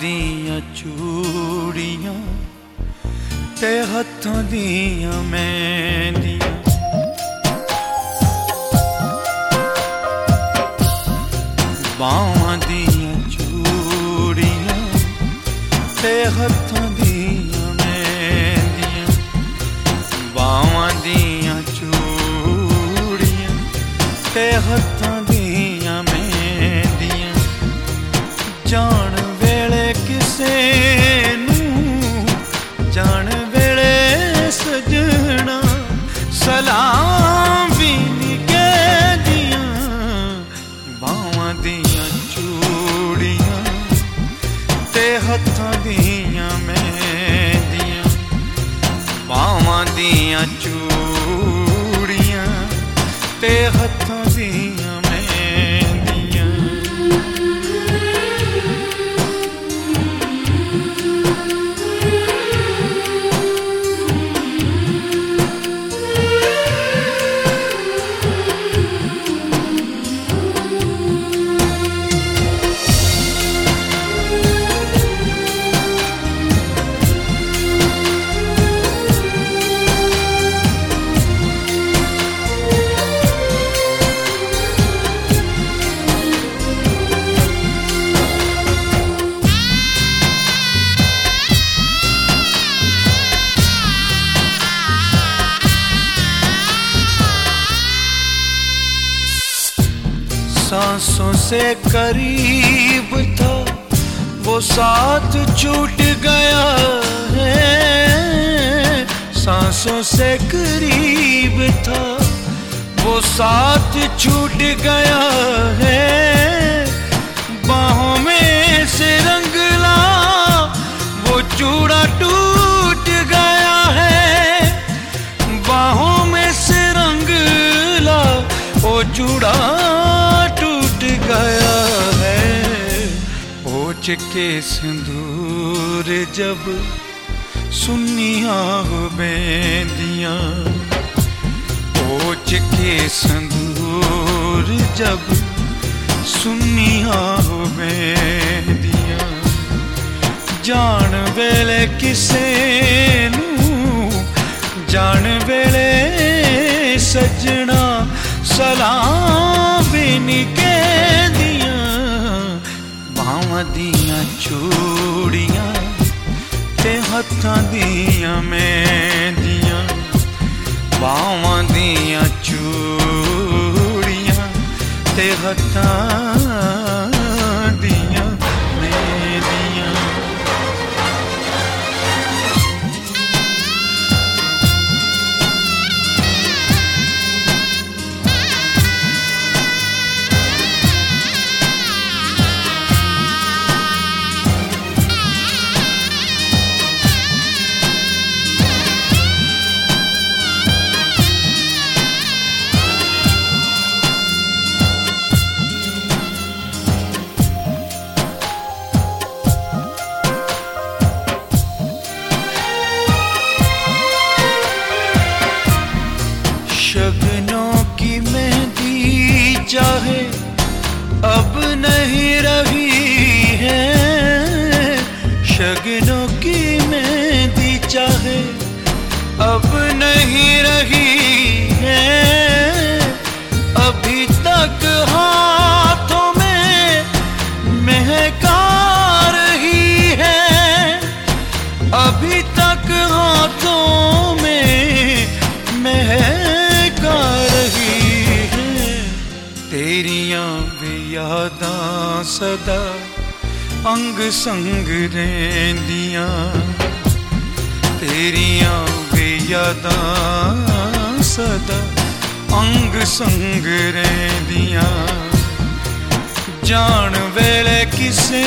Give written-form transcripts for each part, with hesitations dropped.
दियां चूड़ियां ते हत्थां दियां मेहंदियां, बावां दियां चूड़ियां ते हत्थां दियां मेहंदियां, बावां दियां चूड़ियां ते हत्थां दियां मेहंदियां। जान वेले किसे नूं जान वेले सजना सलाम भी नहीं कहदियां, बावां दियां चूड़ियां ते हत्थां दियां मेहंदियां, बावां दियां चूड़ियां ते हत्थां दियां मेहंदियां। सांसों से करीब था वो साथ छूट गया है, सांसों से करीब था वो साथ छूट गया है, बाहों में से रंगला वो चूड़ा टूट गया है, बाहों में से रंगला वो चूड़ा गया है। पोछ के सिंदूर जब सुनिया हो बेंदियां, पोछ के सिंदूर जब सुनिया हो बेंदियां, जान वेले किसे नूं जान वेले सजना सलाम भी नहीं कहदियां, बावां दियां चूड़ियां ते हत्थां दियां मेहंदियां, बावां दियां चूड़ियां ते हत्थां दियां मेहंदियां। शगनों की मेहंदी चाहे अब नहीं रही है, शगनों की मेहंदी चाहे अब नहीं रही है, अभी तक हाथों में महका रही है, अभी तक हाथों में महका रही है, तेरियां भी यादां सदा अंग संग रहंदियां, तेरियां भी यादां सदा अंग संग रहंदियां, जान वेले किसे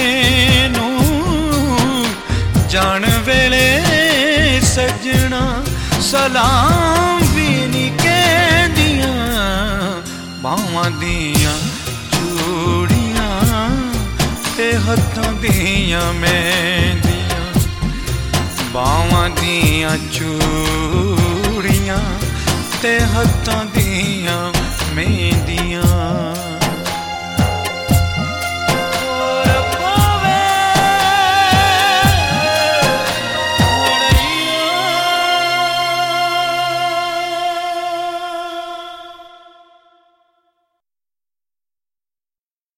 नूं जान वेले सजना सलाम भी नहीं कहदियां, बावां दियां चूड़ियां ते हत्थां दियां मेहंदियां, बावां दियां चूड़ियां ते हत्थां दियां